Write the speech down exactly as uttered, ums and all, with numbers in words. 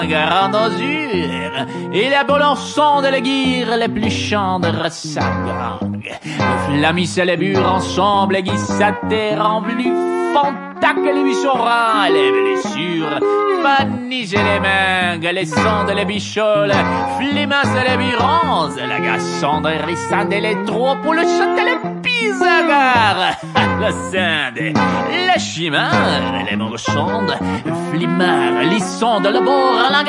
grande osure, et les bolons de la guire, les plus chants de ressagang. Flamis et les bures ensemble, et guissater en venu, fontac les buissons les blessures, manis et les mangues, les sons de les bicholes, flimas et les burons, la gaçon de rissade et les trois pour le chanter les pisagar, la sinde, la chimère, les morchondes, flimard, lissons de la bord, la